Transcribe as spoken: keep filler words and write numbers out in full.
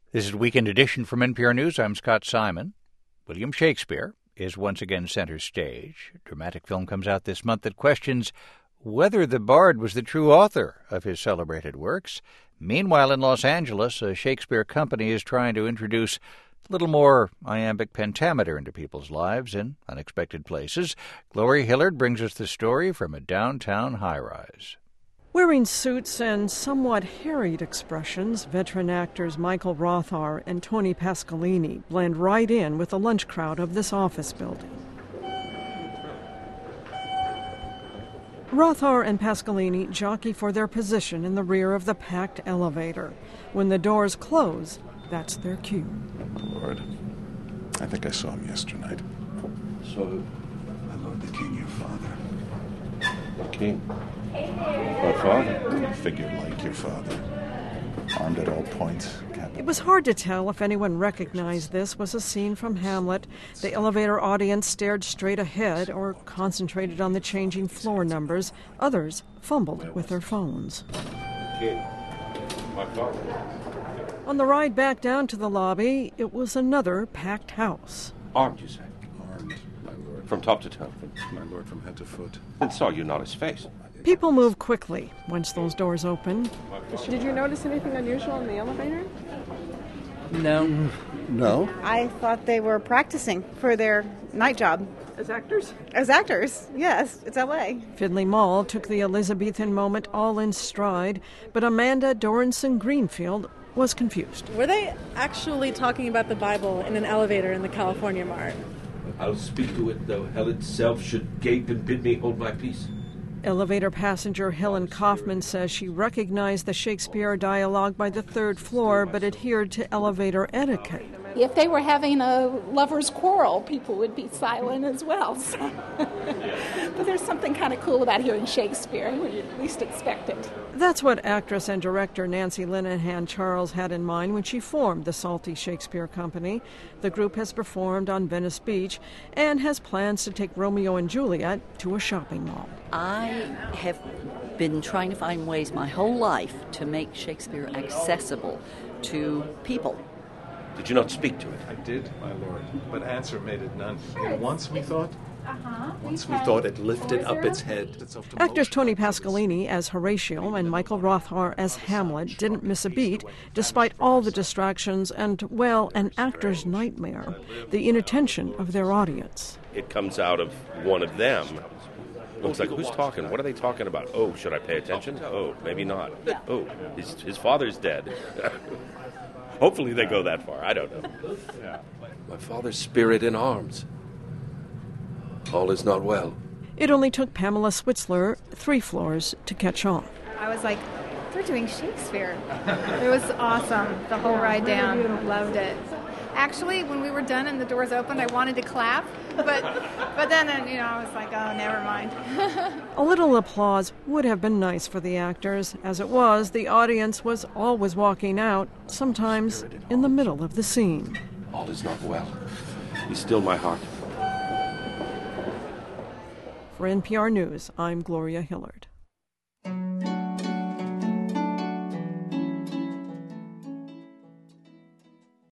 This is Weekend Edition from N P R News. I'm Scott Simon. William Shakespeare is once again center stage. A dramatic film comes out this month that questions whether the bard was the true author of his celebrated works. Meanwhile, in Los Angeles, a Shakespeare company is trying to introduce a little more iambic pentameter into people's lives in unexpected places. Gloria Hillard brings us the story from a downtown high-rise. Wearing suits and somewhat harried expressions, veteran actors Michael Rothar and Tony Pasqualini blend right in with the lunch crowd of this office building. Rothar and Pasqualini jockey for their position in the rear of the packed elevator. When the doors close, that's their cue. Lord, I think I saw him yesternight. So who? My Lord the King, your father. The king? My father? Figured like your father. Armed at all points. It was hard to tell if anyone recognized this was a scene from Hamlet. The elevator audience stared straight ahead or concentrated on the changing floor numbers. Others fumbled with their phones. King. My father. On the ride back down to the lobby, it was another packed house. Armed, you say? Armed, my lord. From top to toe? My lord, from head to foot. And saw you not his face. People moved quickly once those doors opened. Did you notice anything unusual in the elevator? No. No? I thought they were practicing for their night job. As actors? As actors, yes. It's L A. Findlay Mall took the Elizabethan moment all in stride, but Amanda Dorenson Greenfield was confused. Were they actually talking about the Bible in an elevator in the California Mart? I'll speak to it, though hell itself should gape and bid me hold my peace. Elevator passenger Helen Kaufman says she recognized the Shakespeare dialogue by the third floor, but adhered to elevator etiquette. If they were having a lover's quarrel, people would be silent as well. So. But there's something kind of cool about hearing Shakespeare, when you at least expect it. That's what actress and director Nancy Linehan Charles had in mind when she formed the Salty Shakespeare Company. The group has performed on Venice Beach and has plans to take Romeo and Juliet to a shopping mall. I have been trying to find ways my whole life to make Shakespeare accessible to people. Did you not speak to it? I did, my lord, but answer made it none. And once we thought, Uh-huh. once we thought it lifted up its head. Actors Tony Pasqualini as Horatio and Michael Rothar as Hamlet didn't miss a beat, despite all the distractions and, well, an actor's nightmare, the inattention of their audience. It comes out of one of them. Looks like, who's talking? What are they talking about? Oh, should I pay attention? Oh, maybe not. Oh, his, his father's dead. Hopefully they go that far. I don't know. My father's spirit in arms. All is not well. It only took Pamela Switzler three floors to catch on. I was like, they're doing Shakespeare. It was awesome. The whole ride down. Loved it. Actually, when we were done and the doors opened, I wanted to clap, but but then, you know, I was like, oh, never mind. A little applause would have been nice for the actors. As it was, the audience was always walking out, sometimes in the middle of the scene. All is not well. Be still my heart. For N P R News, I'm Gloria Hillard.